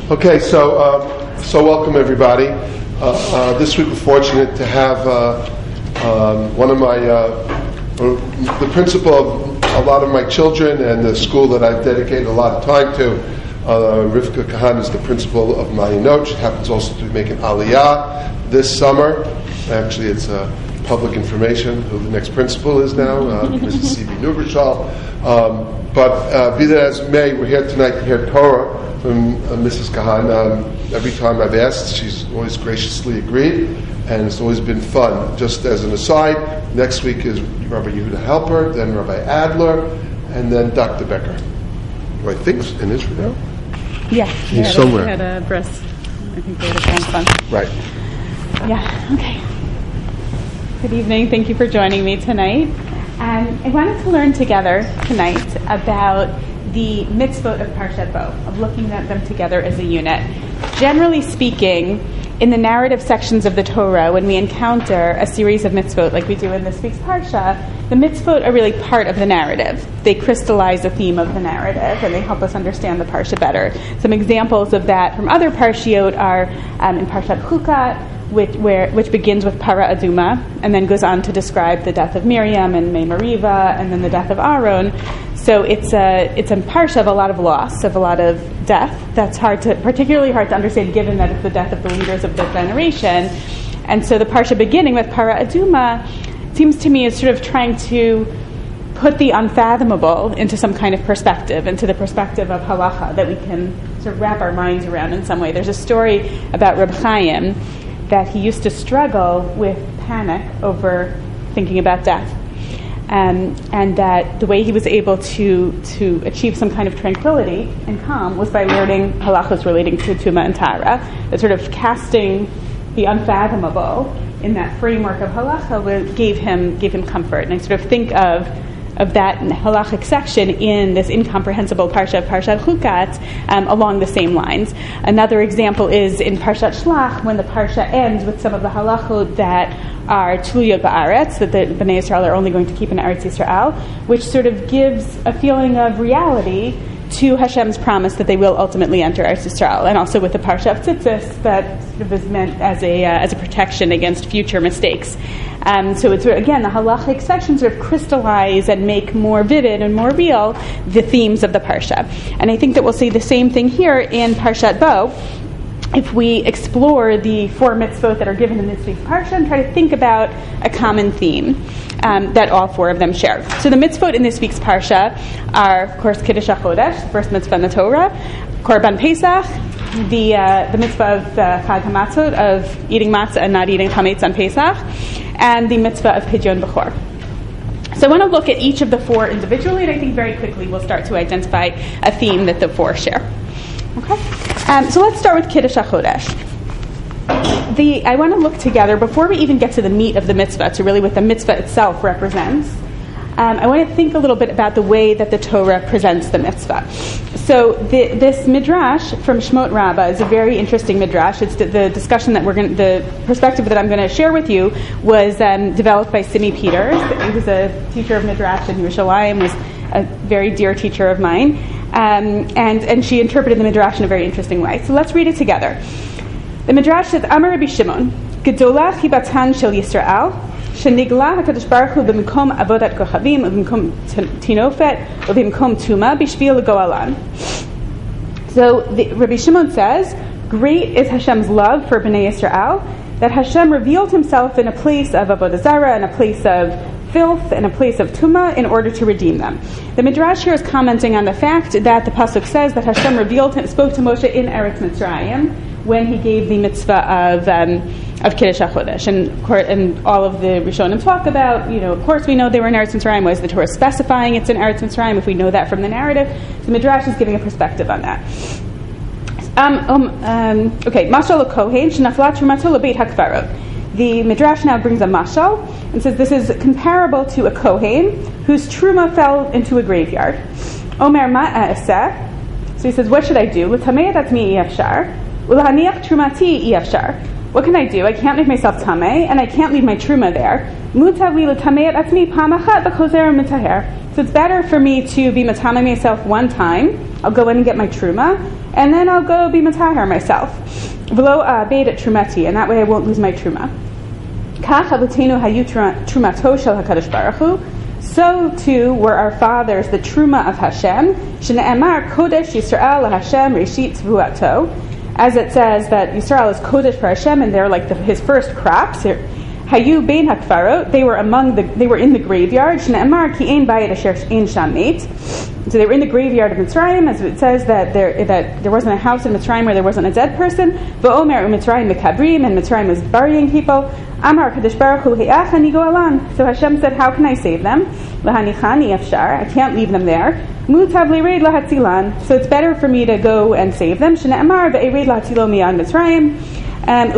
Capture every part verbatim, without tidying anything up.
Okay, so uh, so welcome everybody. Uh, uh, this week we're fortunate to have uh, um, one of my, uh, the principal of a lot of my children and the school that I've dedicated a lot of time to. Uh, Rivka Kahan is the principal of Ma'ayanot. She happens also to be making Aliyah this summer. Actually, it's uh, public information who the next principal is now, uh, Missus C B Nubershal. Um, but uh, be that as it may, we're here tonight to hear Torah from uh, Missus Kahan. Um, every time I've asked, she's always graciously agreed, and it's always been fun. Just as an aside, next week is Rabbi Yehuda Halper, then Rabbi Adler, and then Doctor Becker, who I think's in Israel. Yeah, he's yeah, somewhere. At a bris. I think they had a grandson. Right. Yeah. Okay. Good evening. Thank you for joining me tonight. And I wanted to learn together tonight about the mitzvot of Parshat Bo, of looking at them together as a unit. Generally speaking, in the narrative sections of the Torah, when we encounter a series of mitzvot like we do in this week's Parsha, the mitzvot are really part of the narrative. They crystallize the theme of the narrative, and they help us understand the Parsha better. Some examples of that from other Parshiot are um, in Parshat Chukat, which, where, which begins with Para Aduma, and then goes on to describe the death of Miriam and Mei Mariva, and then the death of Aaron. So it's a it's a parsha of a lot of loss, of a lot of death. That's hard to, particularly hard to understand, given that it's the death of the leaders of the generation. And so the parsha beginning with Para Aduma seems to me is sort of trying to put the unfathomable into some kind of perspective, into the perspective of halacha that we can sort of wrap our minds around in some way. There's a story about Reb Chaim that he used to struggle with panic over thinking about death. Um, and that the way he was able to to achieve some kind of tranquility and calm was by learning halachos relating to Tuma and Tara. That sort of casting the unfathomable in that framework of halacha gave him gave him comfort. And I sort of think of of that halachic section in this incomprehensible parsha of Parshat Chukat um, along the same lines. Another example is in Parshat Shlach, when the parsha ends with some of the halachot that are Tluya Ba'aretz, that the Bnei Yisrael are only going to keep in Eretz Yisrael, which sort of gives a feeling of reality to Hashem's promise that they will ultimately enter Eretz Yisrael, and also with the Parsha of Tzitzis that sort of is meant as a uh, as a protection against future mistakes. Um, so it's again the halachic sections sort of crystallize and make more vivid and more real the themes of the Parsha. And I think that we'll see the same thing here in Parshat Bo, if we explore the four mitzvot that are given in this week's Parsha and try to think about a common theme um, that all four of them share. So the mitzvot in this week's Parsha are, of course, Kiddush HaChodesh, the first mitzvah in the Torah, Korban Pesach, the uh, the mitzvah of uh, Chag HaMatzot, of eating matzah and not eating chametz on Pesach, and the mitzvah of Pidyon Bechor. So I want to look at each of the four individually, and I think very quickly we'll start to identify a theme that the four share. Okay, um, so let's start with Kiddush HaChodesh. The I want to look together, before we even get to the meat of the mitzvah, to really what the mitzvah itself represents. Um, I want to think a little bit about the way that the Torah presents the mitzvah. So the, this midrash from Shmot Rabbah is a very interesting midrash. It's the, the discussion that we're going, the perspective that I'm going to share with you was um, developed by Simi Peters. He was a teacher of midrash in Yerushalayim, was a very dear teacher of mine, um, and and she interpreted the midrash in a very interesting way. So let's read it together. The midrash says, Amar Rabbi Shimon, Gedolah chibatan shel Yisrael, shenigla HaKadosh Baruch Hu b'mkom avodat kochavim, b'mkom tinofet, b'mkom tuma, b'shvil l'goalan. So the, Rabbi Shimon says, great is Hashem's love for Bnei Yisrael, that Hashem revealed himself in a place of avodah zarah, in a place of filth, and a place of tuma, in order to redeem them. The Midrash here is commenting on the fact that the pasuk says that Hashem revealed him, spoke to Moshe in Eretz Mitzrayim when he gave the mitzvah of um, of Kiddush HaChodesh, and and all of the Rishonim talk about, you know, of course we know they were in Eretz Mitzrayim. Why is the Torah specifying it's in Eretz Mitzrayim if we know that from the narrative? The Midrash is giving a perspective on that. Um, um, um, okay, Mashal Kohen Shenafla Trumato Lebeit HaKvarot. The Midrash now brings a mashal and says this is comparable to a kohen whose truma fell into a graveyard. Omer ma'aseh. So he says, what should I do? L'tamei atzmi iyafshar, u'lahaniach trumati iyafshar. what can I do? I can't leave myself tameh, and I can't leave my truma there. Mutav li l'tameh et atzmi pam achat v'chozer mitaher. So it's better for me to be matameh myself one time. I'll go in and get my truma, and then I'll go be mataher myself. V'lo abed et trumati, and that way I won't lose my truma. Kach avotenu hayu trumato shel HaKadosh Baruch Hu. So too were our fathers the truma of Hashem. Shne'emar kodesh Yisrael LaHashem reshit tvuato. As it says that Yisrael is kodesh for Hashem, and they're like the, his first crops. Hayu bein hakfarot. They were among the. They were in the graveyard. Shne'emar ki ein bayit asher ein sham meit. So they were in the graveyard of Mitzrayim, as it says that there that there wasn't a house in Mitzrayim where there wasn't a dead person. V'omer u'Mitzrayim mekabrim, and Mitzrayim was burying people. Amar Kadosh Baruch Hu he'ach ani go'alan. So Hashem said, how can I save them? Lahanichani afshar. I can't leave them there. Mutav li'reid lahatzilan. So it's better for me to go and save them. Shne'emar ve'ereid lahatzilo mi'an Mitzrayim. And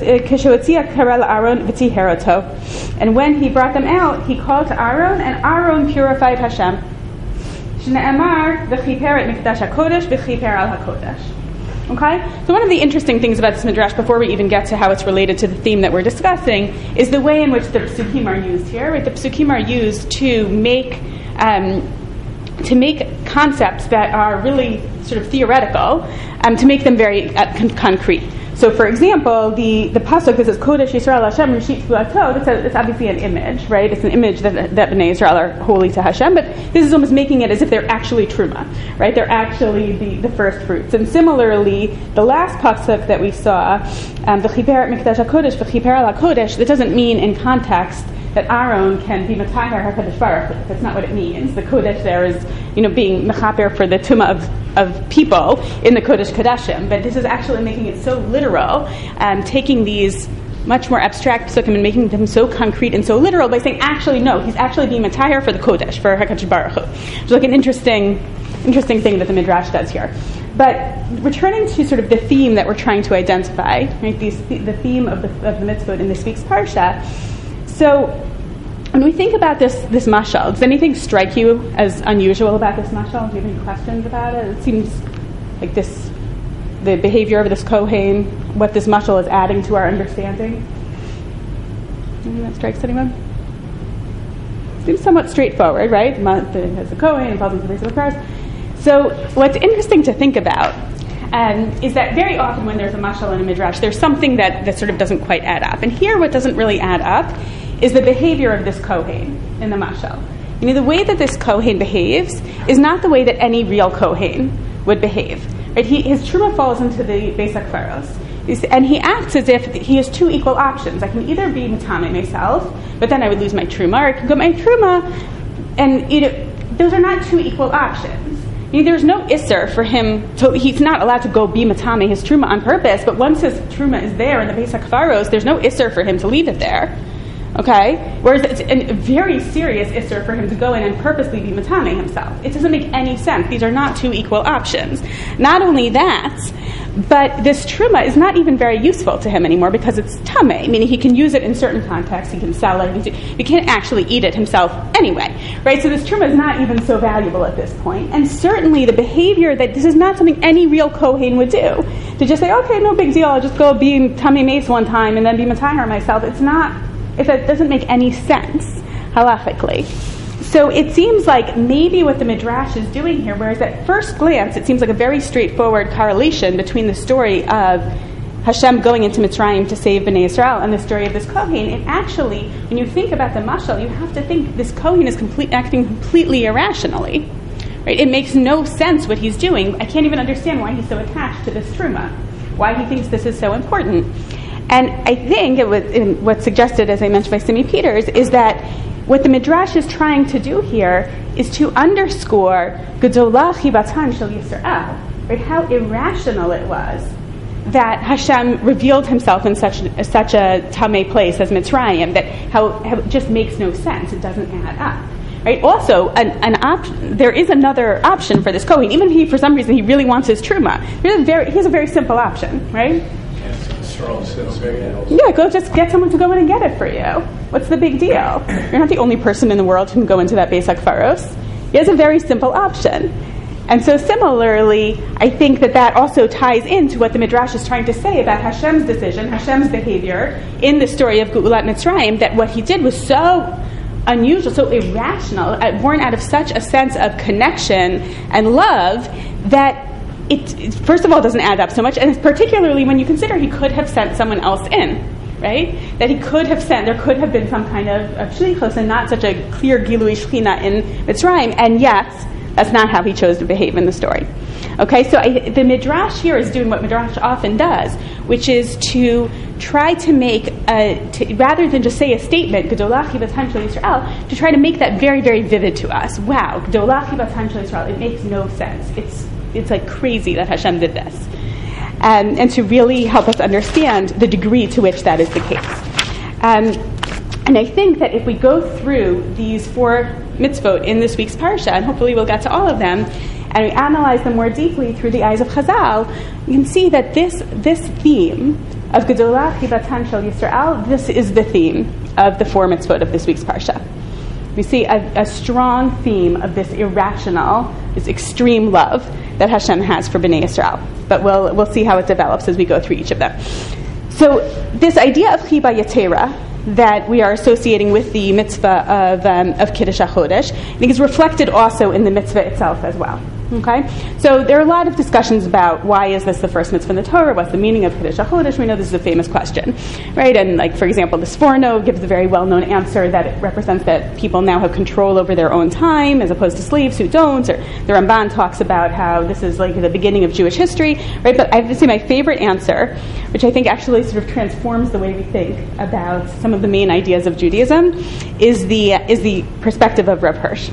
when he brought them out, he called to Aaron, and Aaron purified Hashem. Shne'emar v'chiper et mikdash hakodesh v'chiper al hakodesh. Okay? So one of the interesting things about this midrash, before we even get to how it's related to the theme that we're discussing, is the way in which the psukim are used here. Right? The psukim are used to make um, to make concepts that are really sort of theoretical, um, to make them very uh, con- concrete. So, for example, the, the pasuk that says Kodesh Yisrael Hashem Rishit Tvuato, it's, it's obviously an image, right? It's an image that that Bnei Yisrael are holy to Hashem, but this is almost making it as if they're actually truma, right? They're actually the, the first fruits. And similarly, the last pasuk that we saw, V'chiper et mikdash hakodesh v'chiper al hakodesh, that doesn't mean in context that Aaron can be metaher HaKadosh Baruch Hu. That's not what it means. The kodesh there is, you know, being mechaper for the tumah of, of people in the kodesh kodashim. But this is actually making it so literal, um, taking these much more abstract psukim and making them so concrete and so literal by saying, actually, no, he's actually being metaher for the kodesh, for HaKadosh Baruch Hu. It's like an interesting, interesting thing that the midrash does here. But returning to sort of the theme that we're trying to identify, right? These, the theme of the, of the mitzvot in this week's parsha. So, when we think about this this mashal, does anything strike you as unusual about this mashal? Do you have any questions about it? It seems like this, the behavior of this Kohen, what this mashal is adding to our understanding. Anything that strikes anyone? Seems somewhat straightforward, right? It has the Kohen and falls into the base of the cross. So, what's interesting to think about Um, is that very often when there's a mashal and a midrash, there's something that, that sort of doesn't quite add up. And here what doesn't really add up is the behavior of this Kohen in the mashal. You know, the way that this Kohen behaves is not the way that any real Kohen would behave. Right? He, his truma falls into the Beis HaKvaros. And he acts as if he has two equal options. I can either be Matame myself, but then I would lose my truma, or I can go my truma, and you know, those are not two equal options. You know, there's no isser for him to, he's not allowed to go be matame his truma on purpose, but once his truma is there in the Beis HaKvaros, there's no isser for him to leave it there. Okay? Whereas it's a very serious isser for him to go in and purposely be matame himself. It doesn't make any sense. These are not two equal options. Not only that, but this truma is not even very useful to him anymore because it's tameh, meaning he can use it in certain contexts, he can sell it, he, can do, he can't actually eat it himself anyway. Right? So this truma is not even so valuable at this point. And certainly the behavior that this is not something any real Kohen would do. To just say, okay, no big deal, I'll just go be tameh mace one time and then be matahar myself. It's not, if it doesn't make any sense halachically. So it seems like maybe what the Midrash is doing here, whereas at first glance it seems like a very straightforward correlation between the story of Hashem going into Mitzrayim to save Bnei Yisrael and the story of this Kohen, it actually, when you think about the mashal, you have to think this Kohen is complete, acting completely irrationally. Right? It makes no sense what he's doing. I can't even understand why he's so attached to this truma, why he thinks this is so important. And I think it was, what's suggested, as I mentioned by Simi Peters, is that what the Midrash is trying to do here is to underscore Gedolah Chibatan Shel Yisrael, right? How irrational it was that Hashem revealed himself in such such a tameh place as Mitzrayim, that how, how it just makes no sense. It doesn't add up. Right? Also, an, an op- there is another option for this Kohen. Even if he, for some reason, he really wants his truma, there's a very, he has a very simple option, right? Yeah, go just get someone to go in and get it for you. What's the big deal? You're not the only person in the world who can go into that Beis HaKvaros. He has a very simple option. And so similarly, I think that that also ties into what the Midrash is trying to say about Hashem's decision, Hashem's behavior in the story of Geulat Mitzrayim, that what he did was so unusual, so irrational, uh, born out of such a sense of connection and love that it, it, first of all, doesn't add up so much, and particularly when you consider he could have sent someone else in, right? That he could have sent, there could have been some kind of, of shlichus and not such a clear Gilui Shechina in Mitzrayim, and yet that's not how he chose to behave in the story. Okay, so I, the Midrash here is doing what Midrash often does, which is to try to make, a, to, rather than just say a statement, Gedolachi B'Tam Shel Yisrael, to try to make that very, very vivid to us. Wow, Gedolachi B'Tam Shel Yisrael, it makes no sense. It's it's like crazy that Hashem did this. Um, and to really help us understand the degree to which that is the case. Um, and I think that if we go through these four mitzvot in this week's parsha, and hopefully we'll get to all of them, and we analyze them more deeply through the eyes of Chazal, we can see that this this theme of Gedolachi B'Tam Shel Yisrael, this is the theme of the four mitzvot of this week's parsha. We see a, a strong theme of this irrational, this extreme love that Hashem has for Bnei Yisrael. But we'll we'll see how it develops as we go through each of them. So this idea of Chiba Yatera that we are associating with the mitzvah of um, of Kiddush HaChodesh, I think is reflected also in the mitzvah itself as well. Okay, so there are a lot of discussions about why is this the first mitzvah in the Torah? What's the meaning of Kiddush HaChodesh? We know this is a famous question, right? And like, for example, the Sforno gives a very well-known answer that it represents that people now have control over their own time as opposed to slaves who don't. Or the Ramban talks about how this is like the beginning of Jewish history, right? But I have to say my favorite answer, which I think actually sort of transforms the way we think about some of the main ideas of Judaism, is the is the perspective of Rav Hirsch.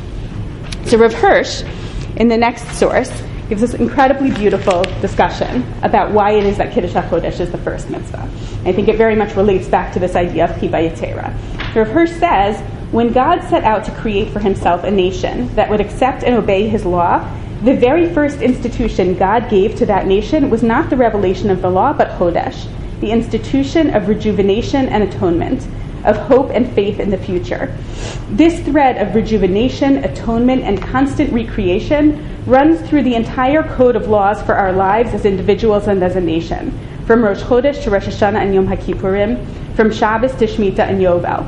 So Rav Hirsch, in the next source, gives us incredibly beautiful discussion about why it is that Kiddush HaChodesh is the first mitzvah. I think it very much relates back to this idea of Chiba Yatera. Rav Hirsch says, when God set out to create for himself a nation that would accept and obey his law, the very first institution God gave to that nation was not the revelation of the law, but Chodesh, the institution of rejuvenation and atonement, of hope and faith in the future. This thread of rejuvenation, atonement, and constant recreation runs through the entire code of laws for our lives as individuals and as a nation, from Rosh Chodesh to Rosh Hashanah and Yom HaKippurim, from Shabbos to Shemitah and Yovel.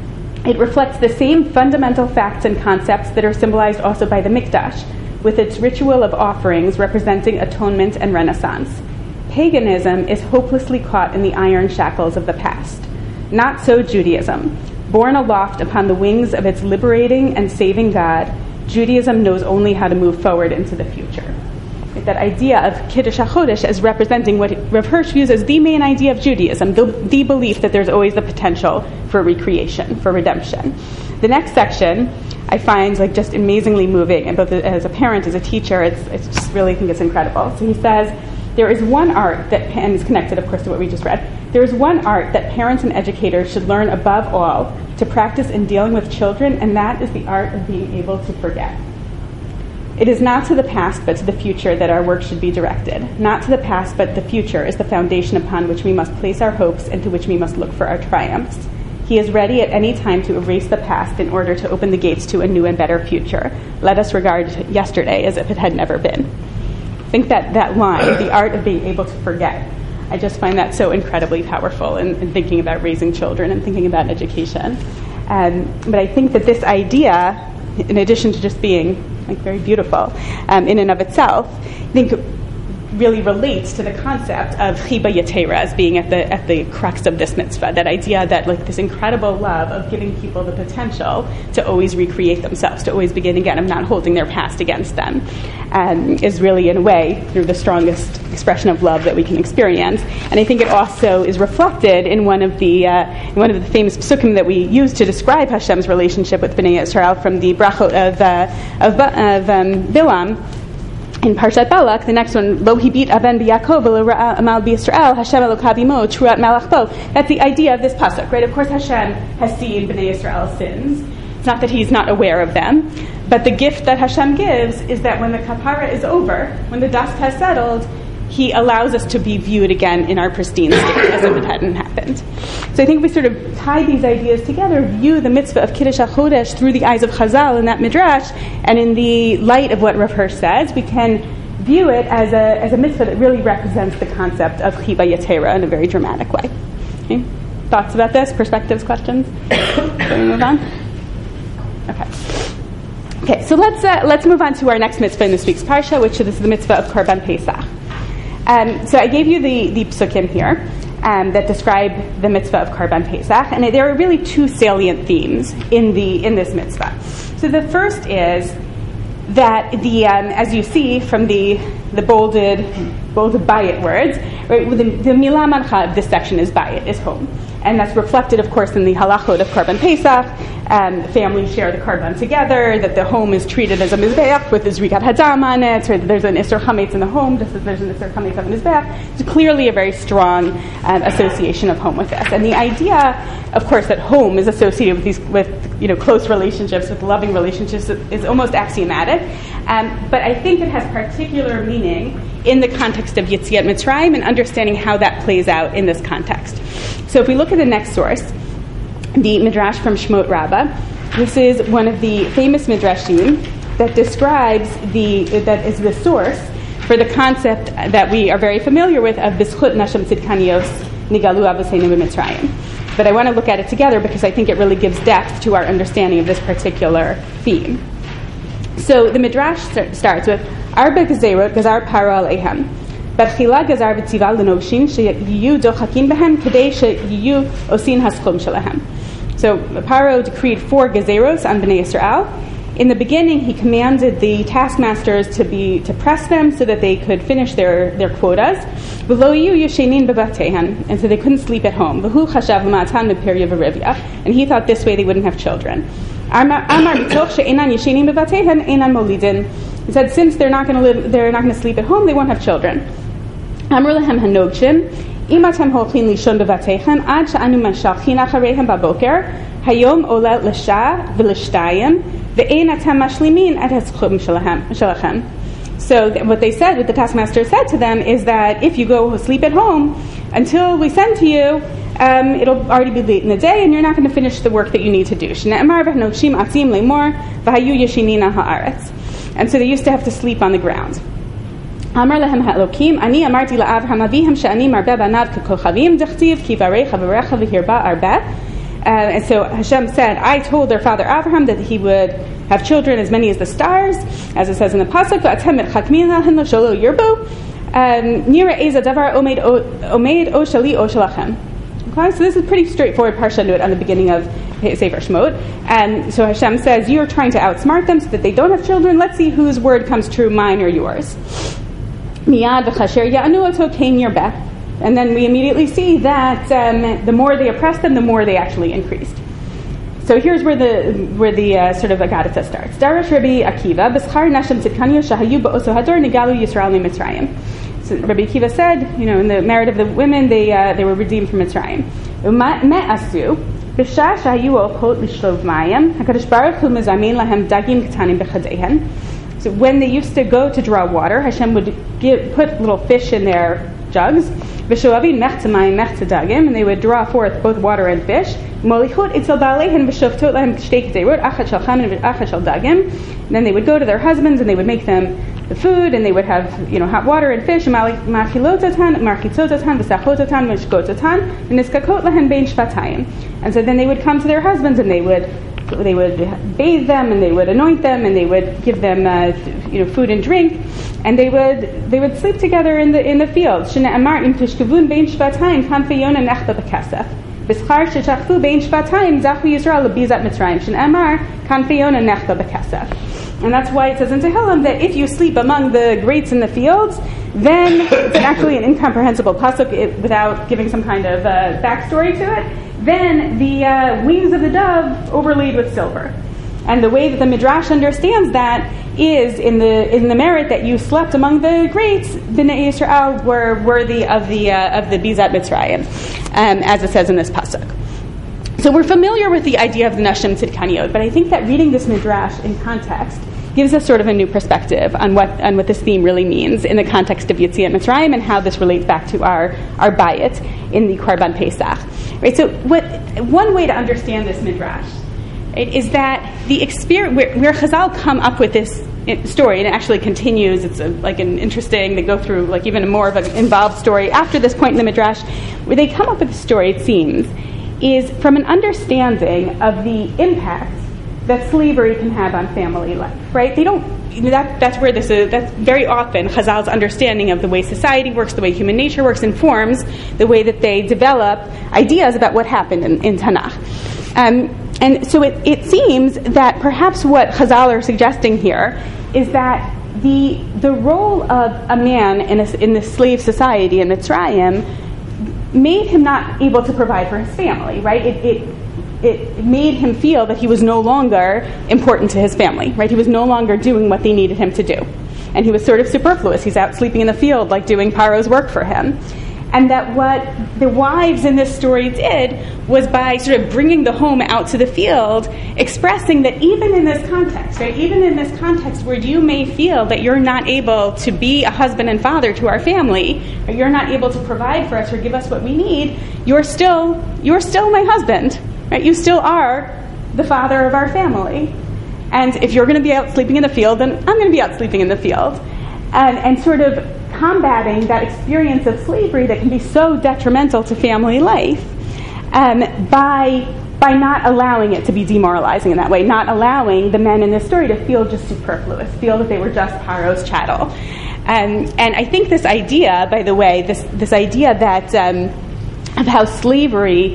It reflects the same fundamental facts and concepts that are symbolized also by the Mikdash, with its ritual of offerings representing atonement and renaissance. Paganism is hopelessly caught in the iron shackles of the past. Not so Judaism. Borne aloft upon the wings of its liberating and saving God, Judaism knows only how to move forward into the future. Like that idea of Kiddush HaChodesh as representing what Rav Hirsch views as the main idea of Judaism, the, the belief that there's always the potential for recreation, for redemption. The next section I find like just amazingly moving, and both as a parent, as a teacher, it's, it's just really think it's incredible. So he says, there is one art that, and it's connected, of course, to what we just read. There is one art that parents and educators should learn above all to practice in dealing with children, and that is the art of being able to forget. It is not to the past, but to the future that our work should be directed. Not to the past, but the future is the foundation upon which we must place our hopes and to which we must look for our triumphs. He is ready at any time to erase the past in order to open the gates to a new and better future. Let us regard yesterday as if it had never been. I think that that line, the art of being able to forget, I just find that so incredibly powerful in, in thinking about raising children and thinking about education. Um, but I think that this idea, in addition to just being like very beautiful um, in and of itself, I think really relates to the concept of Chiba Yatera as being at the at the crux of this mitzvah. That idea that like this incredible love of giving people the potential to always recreate themselves, to always begin again, of not holding their past against them, um, is really in a way through the strongest expression of love that we can experience. And I think it also is reflected in one of the uh, in one of the famous psukim that we use to describe Hashem's relationship with Bnei Yisrael from the brachot of uh, of, of um, Bilam. In Parshat Balak, the next one, Lo hibit aben b'Yakov v'lo ra'a amal b'Yisrael, Hashem Elokav imo, truat malach bo. That's the idea of this pasuk, right? Of course, Hashem has seen Bnei Yisrael's sins. It's not that He's not aware of them, but the gift that Hashem gives is that when the kapara is over, when the dust has settled, he allows us to be viewed again in our pristine state as if it hadn't happened. So I think we sort of tie these ideas together, view the mitzvah of Kiddush HaChodesh through the eyes of Chazal in that midrash, and in the light of what Rav Hirsch says, we can view it as a as a mitzvah that really represents the concept of Chiva Yetera in a very dramatic way. Okay? Thoughts about this? Perspectives? Questions? Can we move on? Okay. Okay, so let's uh, let's move on to our next mitzvah in this week's parsha, which is the mitzvah of Korban Pesach. Um, so I gave you the, the psukim here um, that describe the mitzvah of Korban Pesach, and there are really two salient themes in the in this mitzvah. So the first is that the um, as you see from the the bolded bolded bayit words, right? The, the milah mancha of this section is bayit, is home. And that's reflected, of course, in the halachot of Korban Pesach. Um, families share the korban together, that the home is treated as a mizbeach with a zrikat hadam on it, or that there's an isur chametz in the home, just as there's an isur chametz on the mizbeach. It's clearly a very strong um, association of home with this. And the idea, of course, that home is associated with these, with you know, close relationships, with loving relationships, is almost axiomatic. Um, but I think it has particular meaning in the context of Yetziat Mitzrayim and understanding how that plays out in this context. So if we look at the next source, the Midrash from Shmot Rabbah, this is one of the famous Midrashim that describes the, that is the source for the concept that we are very familiar with of B'schut Nashim Tzidkanios Nigalu Avosenu B'Mitzrayim. But I want to look at it together because I think it really gives depth to our understanding of this particular theme. So the Midrash st- starts with Arba Gezerot Gazar Paro Aleihem. Barchila Gazar V'tzival L'Noshin Sheyiyu Dochakin Behem Kadei Sheyiyu Osin Haschum Shelahem. So Paro decreed four Gezeros on Bnei Yisrael. In the beginning, he commanded the taskmasters to be to press them so that they could finish their, their quotas. V'lo yiyu yeshenin bebatehan, and so they couldn't sleep at home. V'hu chashav l'matan mepirya v'rivya, and he thought this way they wouldn't have children. Amar mitoch she'enan yeshenin bebatehan enan molidin. He said, since they're not going to live, they're not going to sleep at home, they won't have children. Amar lehem hanogshim, imatem holchin lishon bebatehan ad she'anu mashalchin achareihem baboker hayom ola l'sha v'lishtayim ve'ein atem mashlimin ad haschum shelachem. So th- what they said, what the taskmaster said to them, is that if you go sleep at home until we send to you, um, it'll already be late in the day, and you're not going to finish the work that you need to do. And so they used to have to sleep on the ground. Amar lehem ha'elokim, ani amarti la'avraham avihim she'ani marbe banav k'kochavim dechtiv ki varecha v'recha v'hirba arbe. Uh, and so Hashem said, I told their father Abraham that he would have children as many as the stars, as it says in the pasuk. Okay, so this is pretty straightforward parsha note on the beginning of Sefer Shmot. And so Hashem says, you're trying to outsmart them so that they don't have children. Let's see whose word comes true, mine or yours. Miyad v'chasher ya'anu oto kein yirbeh. And then we immediately see that um, the more they oppressed them, the more they actually increased. So here's where the where the uh, sort of Agadata starts. Darash Rabbi Akiva, B'schar Nashim Tzidkaniyo Shahayu Ba'oso Hador Nigalu Yisrael Mitzrayim. So Rabbi Akiva said, you know, in the merit of the women, they uh, they were redeemed from Mitzrayim. Me'asu B'shah Shahayu Olchot Lishlov Mayim Hakadosh Baruch Hu Mezamin Lahem Dagim Ketanim B'chadeihen. So when they used to go to draw water, Hashem would give, put little fish in their jugs, and they would draw forth both water and fish. And then they would go to their husbands and they would make them the food, and they would have, you know, hot water and fish. And so then they would come to their husbands and they would they would bathe them, and they would anoint them, and they would give them uh, you know, food and drink, and they would they would sleep together in the in the fields. And that's why it says in Tehillim that if you sleep among the greats in the fields, then it's actually an incomprehensible pasuk it, without giving some kind of uh, backstory to it. Then the uh, wings of the dove overlaid with silver. And the way that the Midrash understands that is in the in the merit that you slept among the greats, Bnei Yisrael were worthy of the uh, of the Bizat Mitzrayim, um, as it says in this pasuk. So we're familiar with the idea of the Nashim Tzidkaniyot, but I think that reading this Midrash in context gives us sort of a new perspective on what on what this theme really means in the context of Yetziat Mitzrayim and how this relates back to our, our bayit in the Korban Pesach. Right? So what one way to understand this midrash, right, is that the experience where, where Chazal come up with this story, and it actually continues. It's a, like an interesting. They go through like even more of an involved story after this point in the midrash, where they come up with a story. It seems is from an understanding of the impact that slavery can have on family life. Right? They don't. You know, that that's where this is. That's very often Chazal's understanding of the way society works, the way human nature works, informs the way that they develop ideas about what happened in, in Tanakh. Um, and so it, it seems that perhaps what Chazal are suggesting here is that the the role of a man in a, in the slave society in Mitzrayim made him not able to provide for his family, right? It, it it made him feel that he was no longer important to his family, right? He was no longer doing what they needed him to do. And he was sort of superfluous. He's out sleeping in the field, like doing Paro's work for him. And that what the wives in this story did was by sort of bringing the home out to the field, expressing that even in this context, right, even in this context where you may feel that you're not able to be a husband and father to our family, or you're not able to provide for us or give us what we need, you're still you're still my husband, right? You still are the father of our family. And if you're going to be out sleeping in the field, then I'm going to be out sleeping in the field. And, and sort of combating that experience of slavery that can be so detrimental to family life um, by by not allowing it to be demoralizing in that way, not allowing the men in this story to feel just superfluous, feel that they were just Paro's chattel. Um, and I think this idea, by the way, this this idea that um, of how slavery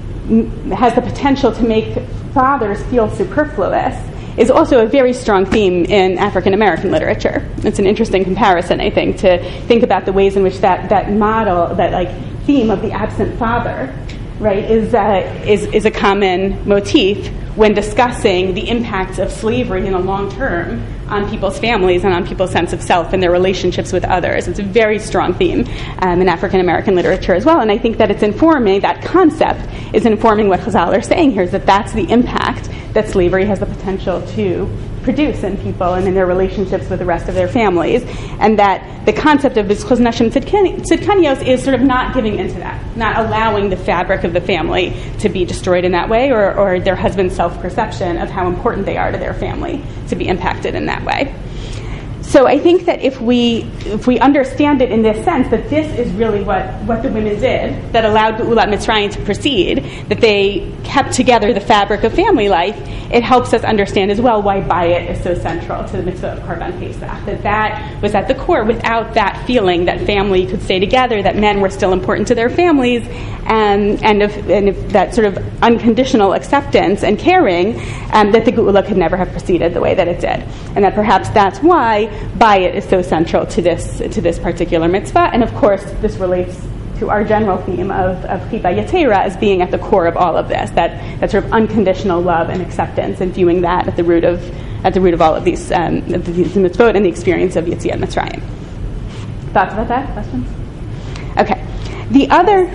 m- has the potential to make fathers feel superfluous is also a very strong theme in African American literature. It's an interesting comparison, I think, to think about the ways in which that, that model, that like theme of the absent father, right, is uh, is is a common motif when discussing the impacts of slavery in the long term on people's families and on people's sense of self and their relationships with others. It's a very strong theme um, in African American literature as well, and I think that it's informing, that concept is informing what Chazal are saying here, is that that's the impact that slavery has the potential to produce in people and in their relationships with the rest of their families, and that the concept of B'zchus Nashim Tzidkanios is sort of not giving into that, not allowing the fabric of the family to be destroyed in that way, or, or their husband's self-perception of how important they are to their family to be impacted in that way. So I think that if we if we understand it in this sense, that this is really what, what the women did that allowed Geulat Mitzrayim to proceed, that they kept together the fabric of family life, it helps us understand as well why bayit is so central to the mitzvah of Korban Pesach, that that was at the core. Without that feeling that family could stay together, that men were still important to their families, and, and, if, and if that sort of unconditional acceptance and caring, um, that the Geula could never have proceeded the way that it did. And that perhaps that's why bayit is so central to this to this particular mitzvah. And of course, this relates to our general theme of, of Chipa Yetera as being at the core of all of this, that, that sort of unconditional love and acceptance, and viewing that at the root of at the root of all of these, um, these mitzvot and the experience of Yetziat Mitzrayim. Thoughts about that? Questions? Okay. The other...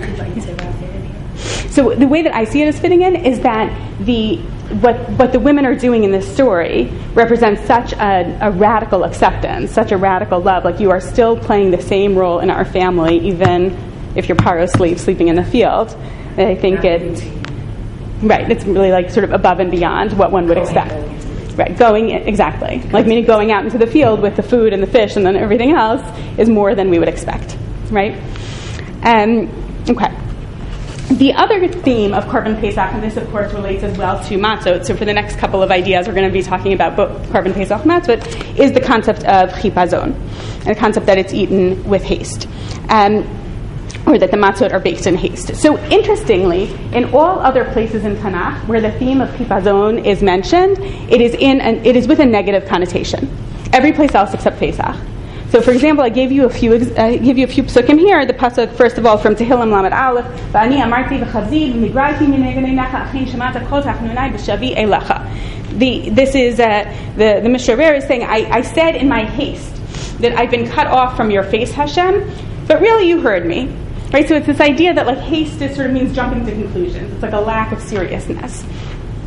So the way that I see it as fitting in is that the what what the women are doing in this story represents such a, a radical acceptance, such a radical love. Like, you are still playing the same role in our family, even if you're Paro's slave sleeping in the field. And I think it, right, it's really like sort of above and beyond what one would expect. Right, going, exactly. Like, meaning going out into the field with the food and the fish and then everything else is more than we would expect, right? Um, okay. The other theme of Korban Pesach, and this of course relates as well to matzot, so for the next couple of ideas we're going to be talking about both Korban Pesach and matzot, is the concept of chipazon, and the concept that it's eaten with haste, um, or that the matzot are baked in haste. So interestingly, in all other places in Tanakh where the theme of chipazon is mentioned, it is in an, it is with a negative connotation. Every place else except Pesach. So, for example, I gave you a few. I gave you a few psukim here. The pasuk, first of all, from Tehillim Lamed Aleph. V'ani amarti v'chazid v'migrati minei necha achin shemata kol tachnunai b'shavi elecha. The this is uh, the the Mishnah is saying, I, I said in my haste that I've been cut off from your face, Hashem, but really you heard me, right? So it's this idea that like haste is sort of means jumping to conclusions. It's like a lack of seriousness.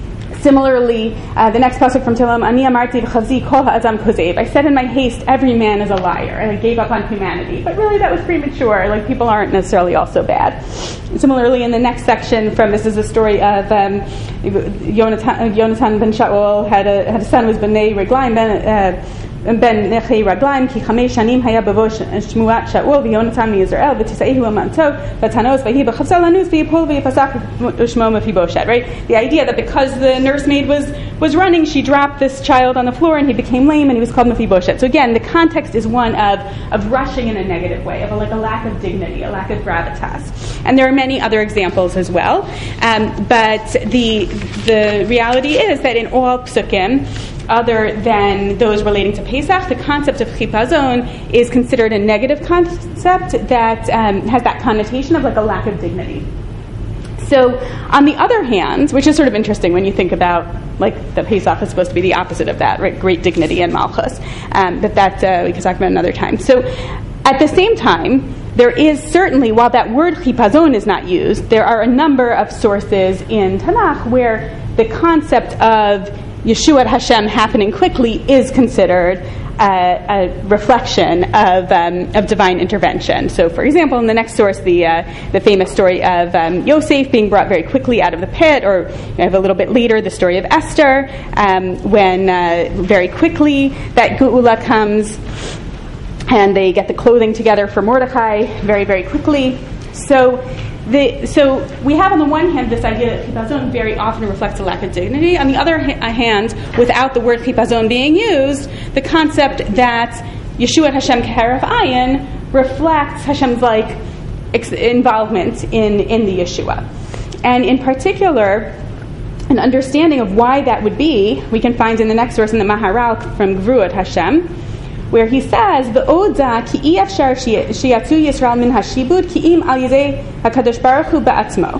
Similarly, uh, the next pasuk from Tehillim, Ani amarti v'chavzi kol ha'adam kozev. I said in my haste, every man is a liar, and I gave up on humanity. But really, that was premature. Like, people aren't necessarily all so bad. Similarly, in the next section, from this is a story of um, Yonatan, Yonatan ben Shaul had a had a son who was Bnei Reglaim ben. Uh, Ben Nechei Raglaim ki chamesh shanim haya bavo shmuat Shaul v'Yonatan miYisrael v'tisaihu amanto v'tanos v'hi b'chavsal hanus v'yipol v'yipasach shmo Mephibosheth. Right, the idea that because the nursemaid was was running, she dropped this child on the floor and he became lame and he was called Mephibosheth. So again, the context is one of of rushing in a negative way, of a, like a lack of dignity, a lack of gravitas. And there are many other examples as well. Um, but the the reality is that in all psukim, other than those relating to Pesach, the concept of chipazon is considered a negative concept that um, has that connotation of like a lack of dignity. So, on the other hand, which is sort of interesting when you think about, like, the Pesach is supposed to be the opposite of that, right? Great dignity and malchus. Um, but that uh, we can talk about another time. So, at the same time, there is certainly, while that word chipazon is not used, there are a number of sources in Tanakh where the concept of Yeshuat Hashem happening quickly is considered uh, a reflection of um, of divine intervention. So, for example, in the next source, the uh, the famous story of um, Yosef being brought very quickly out of the pit, or you have a little bit later the story of Esther, um, when uh, very quickly that Geula comes, and they get the clothing together for Mordechai very, very quickly. So. The, so we have on the one hand this idea that chipazon very often reflects a lack of dignity. On the other ha- hand, without the word chipazon being used, the concept that Yeshuat Hashem Keharef Ayin reflects Hashem's like ex- involvement in, in the Yeshua. And in particular, an understanding of why that would be, we can find in the next verse in the Maharal from Gvurat Hashem, where he says, "V'oda ki i'afshar sheyatzu Yisrael min hashibud ki im al yizei hakadosh baruch hu ba'atzmo."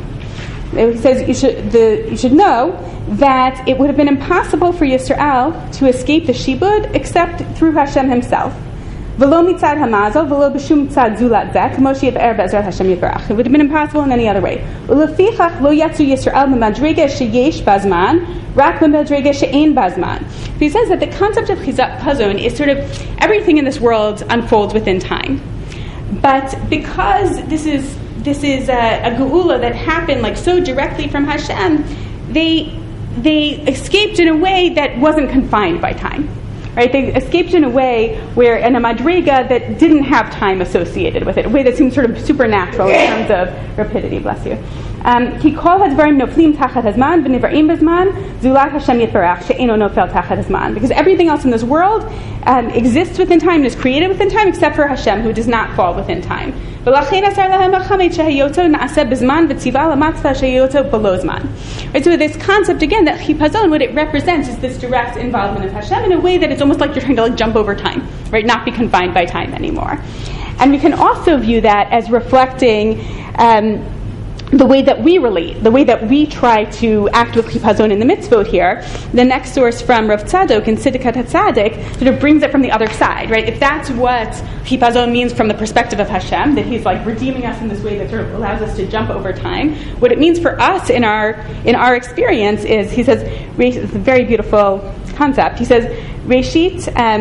He says you should the, you should know that it would have been impossible for Yisrael to escape the shibud except through Hashem Himself. V'lo mitzad hamazel v'lo b'shum tzad zulat zeh k'mo she'yiv'er be'ezrat Hashem yitbarach. It would have been impossible in any other way. U'lefichach lo yatzu Yisrael b'madrega sheyesh bazman rak b'madrega she'ein bazman. So he says that the concept of chipazon is sort of everything in this world unfolds within time. But because this is this is a, a geula that happened like so directly from Hashem, they they escaped in a way that wasn't confined by time. Right? They escaped in a way where, in a madriga that didn't have time associated with it, a way that seemed sort of supernatural in terms of rapidity. Bless you. Ki kol hadvarim noflim tachat hazman v'nivraim b'zman zulat Hashem yitbarach she'eno nofel tachat hazman. Because everything else in this world um, exists within time and is created within time, except for Hashem, who does not fall within time. V'lachein asar lahem lachamet shehayoto na'aseh b'zman v'tziva lamatzva shehayoto below zman. Right. So this concept again that chipazon, what it represents is this direct involvement of Hashem in a way that it's almost like you're trying to like jump over time, right? Not be confined by time anymore. And we can also view that as reflecting um, the way that we relate, the way that we try to act with chipazon in the mitzvot here. The next source from Rav Tzadok in Tzidkat HaTzadik sort of brings it from the other side, right? If that's what chipazon means from the perspective of Hashem, that He's like redeeming us in this way that sort of allows us to jump over time, what it means for us in our in our experience is, he says, it's a very beautiful concept. He says, Reshit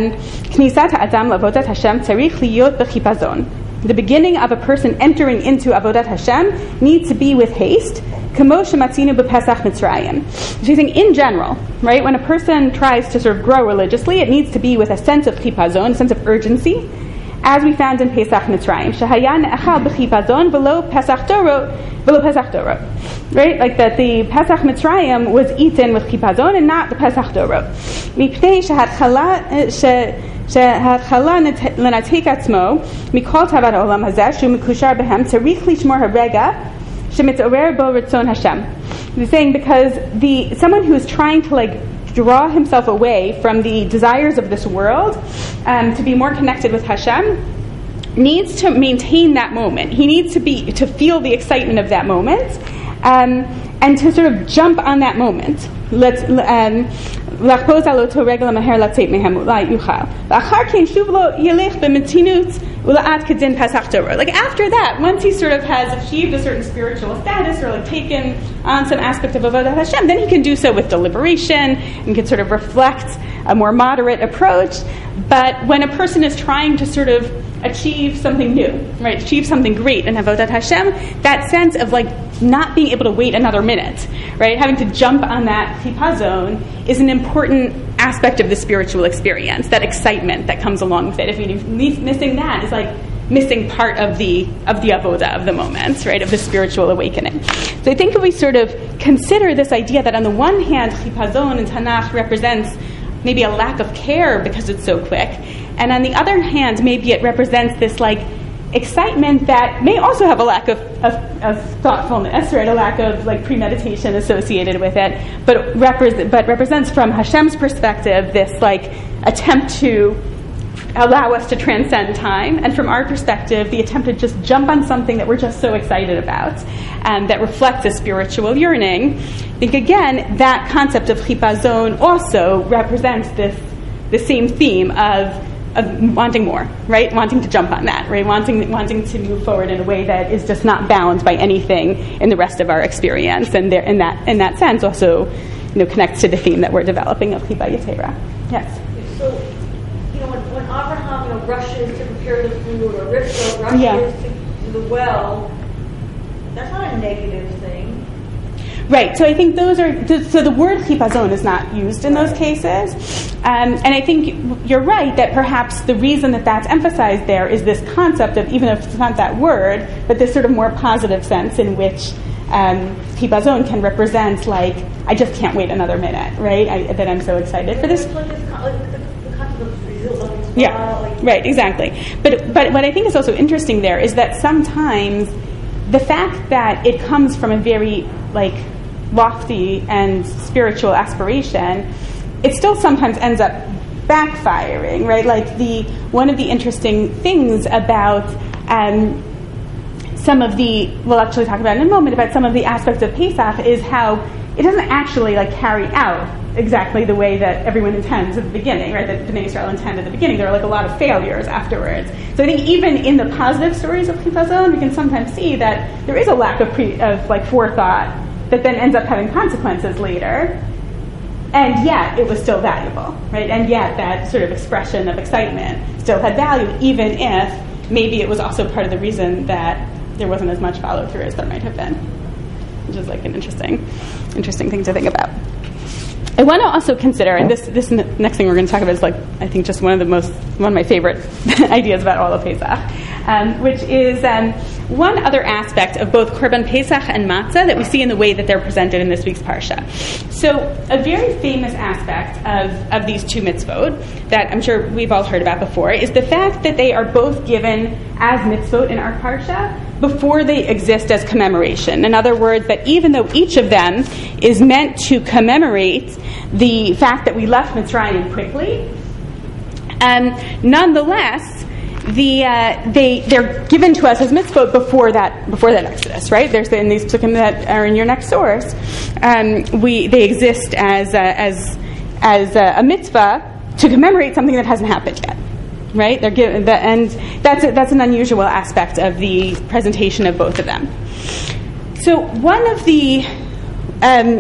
Knisat Ha'adam La'avodat Hashem tzarich liyot b'chipazon. The beginning of a person entering into Avodat Hashem needs to be with haste. Kamo shematzinu b'Pesach Mitzrayim. So he's saying, in general, right, when a person tries to sort of grow religiously, it needs to be with a sense of chipazon, a sense of urgency, as we found in Pesach Mitzrayim. Shehaya ne'achal b'chipazon v'lo Pesach Torah, v'lo Pesach Torah. Right, like that the Pesach Mitzrayim was eaten with chipazon and not the Pesach Torah. Mipnei shehatchala she שההתחלה לנתק עצמו מכל תאוות העולם הזה שהוא מקושר בהם צריך לשמור הרגע שמתעורר בו רצון Hashem. He's saying because the someone who is trying to like draw himself away from the desires of this world um, to be more connected with Hashem needs to maintain that moment. He needs to be to feel the excitement of that moment um, and to sort of jump on that moment. let's um, לחפוז על אותו רגל המהר לצאת מהם אולי יוכל. ואחר כן שוב לא ילך במתינות ולעד כדין פסח דורו. Like after that, once he sort of has achieved a certain spiritual status or like taken on some aspect of Avodat Hashem, then he can do so with deliberation and can sort of reflect a more moderate approach. But when a person is trying to sort of achieve something new, right, achieve something great in Avodat Hashem, that sense of like not being able to wait another minute, right, having to jump on that chipazon is an important aspect of the spiritual experience, that excitement that comes along with it. If you're missing that, is like missing part of the of the avodah of the moment, right, of the spiritual awakening. So I think if we sort of consider this idea that on the one hand, chipazon in Tanakh represents maybe a lack of care because it's so quick, and on the other hand, maybe it represents this like excitement that may also have a lack of, of, of thoughtfulness, right? A lack of like premeditation associated with it, but repre- but represents from Hashem's perspective this like attempt to allow us to transcend time, and from our perspective, the attempt to just jump on something that we're just so excited about, and that reflects a spiritual yearning. I think again that concept of chipazon also represents this the same theme of. of wanting more, right? Wanting to jump on that, right? Wanting wanting to move forward in a way that is just not bound by anything in the rest of our experience, and there, in that in that sense, also, you know, connects to the theme that we're developing of Chipa Yetera. Yes. So, you know, when, when Abraham, you know, rushes to prepare the food, or Rivka rushes yeah. to, to the well, that's not a negative thing. Right, so I think those are, so the word chipazon is not used in those cases, um, and I think you're right that perhaps the reason that that's emphasized there is this concept of, even if it's not that word, but this sort of more positive sense in which um, chipazon can represent like, I just can't wait another minute, right, I, that I'm so excited for this. Yeah, right, exactly. But but what I think is also interesting there is that sometimes the fact that it comes from a very like lofty and spiritual aspiration, it still sometimes ends up backfiring, right? Like the one of the interesting things about um, some of the, we'll actually talk about in a moment, about some of the aspects of Pesach is how it doesn't actually like carry out exactly the way that everyone intends at the beginning, right? That Bnei Israel intend at the beginning. There are like a lot of failures afterwards. So I think even in the positive stories of chipazon, we can sometimes see that there is a lack of pre, of like forethought that then ends up having consequences later. And yet it was still valuable, right? And yet that sort of expression of excitement still had value, even if maybe it was also part of the reason that there wasn't as much follow through as there might have been, which is like an interesting, interesting thing to think about. I want to also consider, and this this next thing we're going to talk about is like, I think just one of the most, one of my favorite ideas about all of Pesach, um, which is um, one other aspect of both Korban Pesach and Matzah that we see in the way that they're presented in this week's Parsha. So a very famous aspect of, of these two mitzvot that I'm sure we've all heard about before is the fact that they are both given as mitzvot in our Parsha before they exist as commemoration. In other words, that even though each of them is meant to commemorate the fact that we left Mitzrayim quickly, um, nonetheless, the uh, they they're given to us as mitzvot before that before that exodus, right? There's in these psukim that are in your next source. Um, we they exist as uh, as as a, a mitzvah to commemorate something that hasn't happened yet. Right, they're given, the, and that's a, that's an unusual aspect of the presentation of both of them. So one of the um,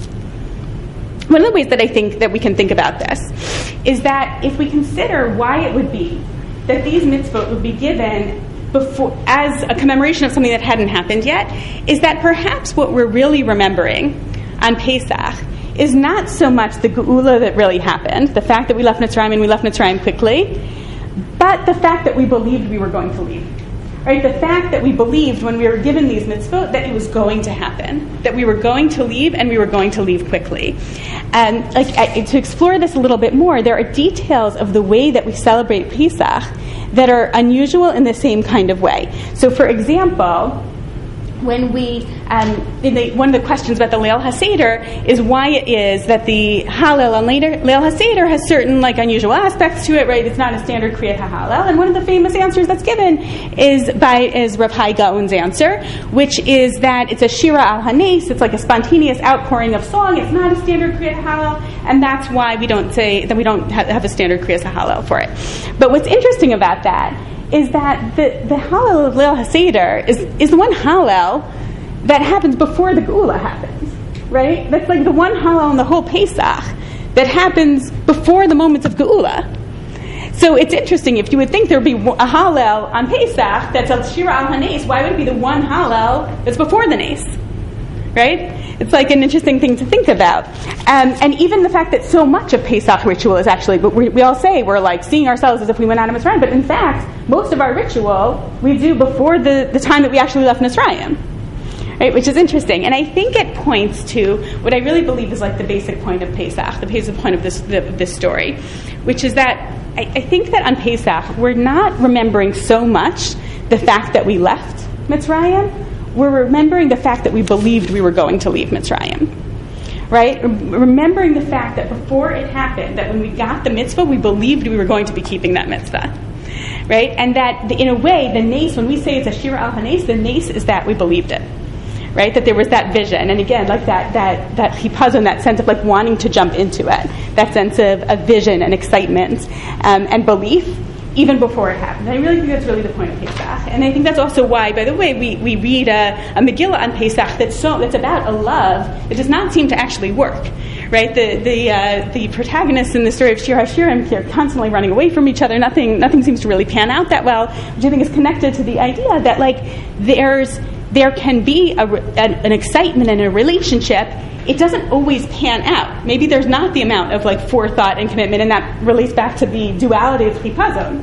one of the ways that I think that we can think about this is that if we consider why it would be that these mitzvot would be given before as a commemoration of something that hadn't happened yet, is that perhaps what we're really remembering on Pesach is not so much the geula that really happened, the fact that we left Mitzrayim and we left Mitzrayim quickly, but the fact that we believed we were going to leave. Right? The fact that we believed when we were given these mitzvot that it was going to happen, that we were going to leave and we were going to leave quickly. And like I, to explore this a little bit more, there are details of the way that we celebrate Pesach that are unusual in the same kind of way. So for example, when we, um, in the, one of the questions about the Leil HaSeder is why it is that the Hallel on later, Leil HaSeder has certain like unusual aspects to it, right? It's not a standard Kriyat HaHallel. And one of the famous answers that's given is by is Rav Hai Gaon's answer, which is that it's a Shira al Hanes. It's like a spontaneous outpouring of song. It's not a standard Kriyat HaHallel, and that's why we don't say that we don't ha- have a standard Kriyat HaHallel for it. But what's interesting about that is that the, the Hallel of Leil HaSeder is, is the one Hallel that happens before the Geula happens, right? That's like the one Hallel in the whole Pesach that happens before the moments of Geula. So it's interesting, if you would think there would be a Hallel on Pesach that's a Shira al Hanes, why would it be the one Hallel that's before the Nes? Right? It's like an interesting thing to think about. Um, and even the fact that so much of Pesach ritual is actually, but we, we all say we're like seeing ourselves as if we went out of Mitzrayim, but in fact, most of our ritual we do before the, the time that we actually left Mitzrayim. Right? Which is interesting. And I think it points to what I really believe is like the basic point of Pesach, the basic point of this, the, this story, which is that I, I think that on Pesach, we're not remembering so much the fact that we left Mitzrayim. We're remembering the fact that we believed we were going to leave Mitzrayim, right? Remembering the fact that before it happened, that when we got the mitzvah, we believed we were going to be keeping that mitzvah, right? And that, in a way, the nes, when we say it's a Shira al Hanes, the nes is that we believed it, right? That there was that vision, and again, like that that that chipazon, that sense of like wanting to jump into it, that sense of, of vision and excitement um, and belief, even before it happened. I really think that's really the point of Pesach. And I think that's also why, by the way, we, we read a, a Megillah on Pesach that's so that's about a love that does not seem to actually work. Right? The the uh, the protagonists in the story of Shir HaShirim are constantly running away from each other. Nothing nothing seems to really pan out that well, which I think is connected to the idea that like there's there can be a, an, an excitement in a relationship. It doesn't always pan out. Maybe there's not the amount of like forethought and commitment, and that relates back to the duality of chipazon.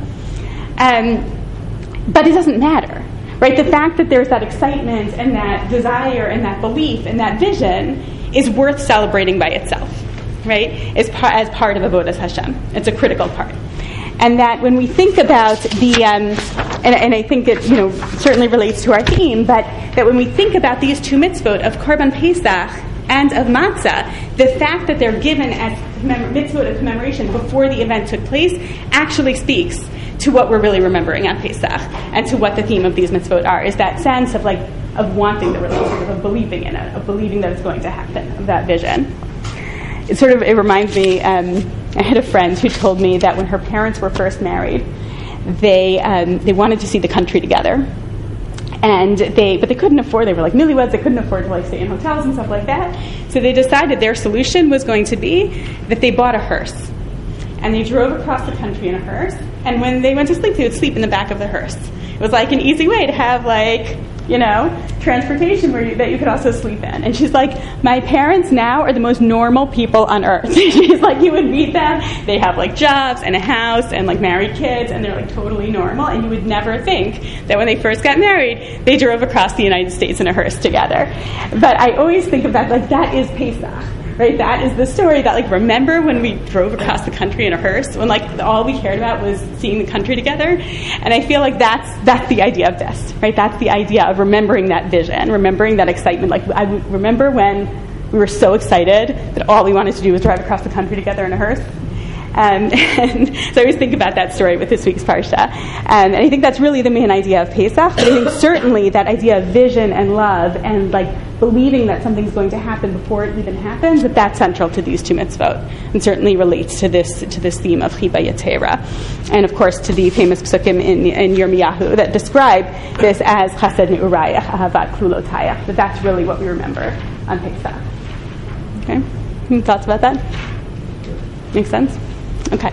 Um, but it doesn't matter, right? The fact that there's that excitement and that desire and that belief and that vision is worth celebrating by itself, right? As, par- as part of Avodas Hashem. It's a critical part. And that when we think about the, um, and, and I think it you know certainly relates to our theme, but that when we think about these two mitzvot of Korban Pesach and of Matzah, the fact that they're given as commemor- mitzvot of commemoration before the event took place actually speaks to what we're really remembering on Pesach and to what the theme of these mitzvot are, is that sense of like of wanting the relationship, of believing in it, of believing that it's going to happen, of that vision. It sort of, it reminds me, um, I had a friend who told me that when her parents were first married, they um, they wanted to see the country together. And they, but they couldn't afford, they were like newlyweds, they couldn't afford to like stay in hotels and stuff like that. So they decided their solution was going to be that they bought a hearse. And they drove across the country in a hearse. And when they went to sleep, they would sleep in the back of the hearse. It was like an easy way to have like, you know, transportation where you, that you could also sleep in. And she's like, my parents now are the most normal people on earth. She's like, you would meet them, they have like jobs and a house and like married kids, and they're like totally normal, and you would never think that when they first got married, they drove across the United States in a hearse together. But I always think of that, like that is Pesach. Right, that is the story that, like, remember when we drove across the country in a hearse, when, like, all we cared about was seeing the country together? And I feel like that's that's the idea of this, right? That's the idea of remembering that vision, remembering that excitement. Like, I remember when we were so excited that all we wanted to do was drive across the country together in a hearse. Um, and so I always think about that story with this week's Parsha. Um, and I think that's really the main idea of Pesach. But I think certainly that idea of vision and love and like believing that something's going to happen before it even happens, that that's central to these two mitzvot, and certainly relates to this to this theme of Chiba Yetera. And of course to the famous psukim in, in Yirmiyahu that describe this as Chesed Ne'urayach, Ahavat Klulotayach. But that's really what we remember on Pesach. Okay? Any thoughts about that? Makes sense? Okay.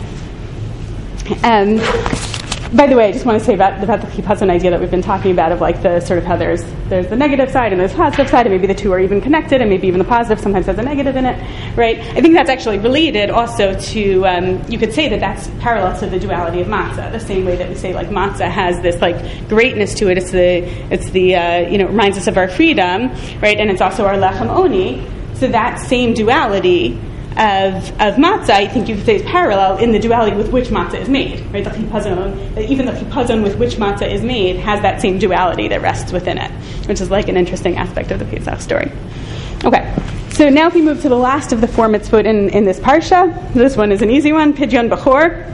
Um, by the way, I just want to say about, about the chipazon idea that we've been talking about, of like the sort of how there's there's the negative side and there's the positive side, and maybe the two are even connected, and maybe even the positive sometimes has a negative in it, right? I think that's actually related also to, um, you could say that that's parallel to the duality of matzah, the same way that we say like matzah has this like greatness to it. It's the, it's the uh, you know, it reminds us of our freedom, right? And it's also our lechem oni. So that same duality of, of matzah, I think you could say is parallel in the duality with which matzah is made. Right? The chipazon, even the chipazon with which matzah is made has that same duality that rests within it, which is like an interesting aspect of the Pesach story. Okay, so now if we move to the last of the four mitzvot in, in this parsha, this one is an easy one, Pidyon Bechor.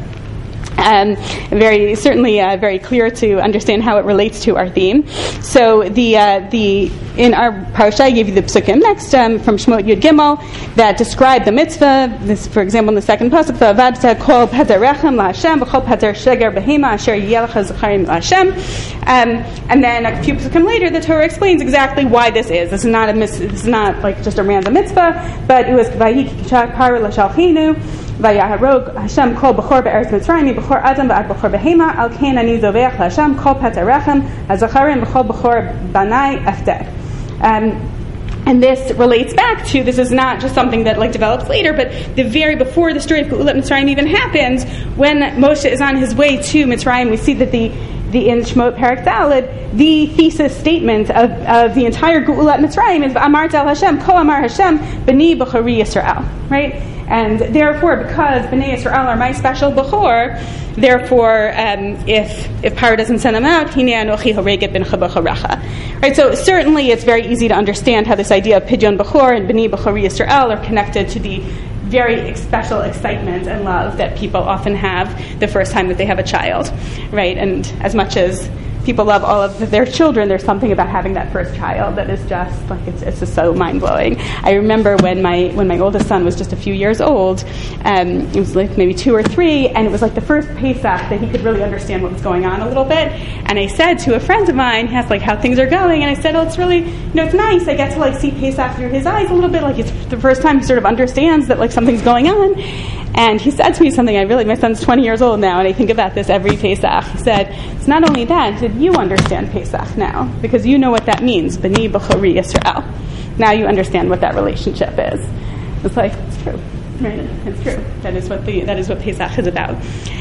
Um, very certainly uh, very clear to understand how it relates to our theme. So the uh, the in our parsha, I gave you the psukim next um, from Shemot Yud Gimel that describe the mitzvah. This, for example, in the second pasuk, "V'avadta kol pater rechem laHashem, v'kol pater sheger behema asher yiyeh lecha zacharim laHashem." Um, and then a few psukim later, the Torah explains exactly why this is. This is not a mis- this is not like just a random mitzvah, but it was vayik kishak paru l'shalchinu. Vayaharog Hashem kol bechor be'eretz Mitzrayim bechor adam va'ad bechor behema al kein ani zoveach Hashem kol pater rechem hazacharim bechol bechor banai after. Um, and this relates back to, this is not just something that like develops later, but the very before the story of Geulat Mitzrayim even happens, when Moshe is on his way to Mitzrayim, we see that the The, in Shemot Perek Daled, the thesis statement of, of the entire Geulat Mitzrayim is Amart al Hashem, Ko Amar Hashem, B'ni B'chori Yisrael, right? And therefore, because B'nai Yisrael are my special B'chor, therefore, um, if if Paro doesn't send them out, Hinei Anochi Horeget B'ncha B'chorecha. Right? So certainly, it's very easy to understand how this idea of Pidyon B'chor and B'ni B'chori Yisrael are connected to the very special excitement and love that people often have the first time that they have a child, right? And as much as people love all of their children, there's something about having that first child that is just like it's, it's just so mind-blowing. I remember when my when my oldest son was just a few years old, um, it was like maybe two or three, and it was like the first Pesach that he could really understand what was going on a little bit. And I said to a friend of mine, he asked like how things are going, and I said, oh, it's really, you know, it's nice. I get to like see Pesach through his eyes a little bit, like it's the first time he sort of understands that like something's going on. And he said to me something I really, my son's twenty years old now, and I think about this every Pesach. He said, it's not only that, he said, you understand Pesach now, because you know what that means, B'ni B'chori Yisrael. Now you understand what that relationship is. It's like, it's true, right? It's true. That is what the, that is what Pesach is about.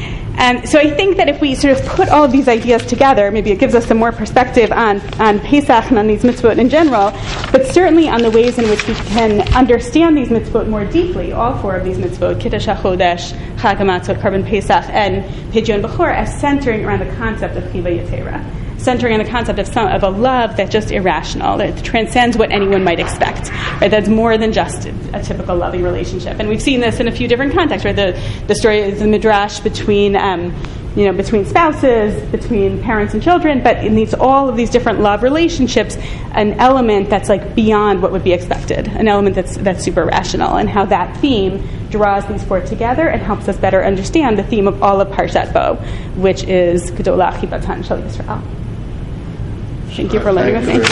Um, so I think that if we sort of put all of these ideas together, maybe it gives us some more perspective on, on Pesach and on these mitzvot in general, but certainly on the ways in which we can understand these mitzvot more deeply, all four of these mitzvot, Kiddush HaChodesh, Chag HaMatzot, Korban Pesach, and Pidyon Bechor, as centering around the concept of Chiva Yetera, centering on the concept of some, of a love that's just irrational, that transcends what anyone might expect, right? That's more than just a typical loving relationship. And we've seen this in a few different contexts, right? The the story is the midrash between um, you know, between spouses, between parents and children, but in these all of these different love relationships, an element that's like beyond what would be expected, an element that's that's super rational, and how that theme draws these four together and helps us better understand the theme of all of Parshat Bo, which is Gedolah Chibatan Shel Yisrael. Thank you for learning with me.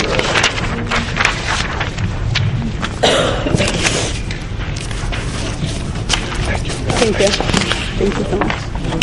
Thank you. Thank you so much.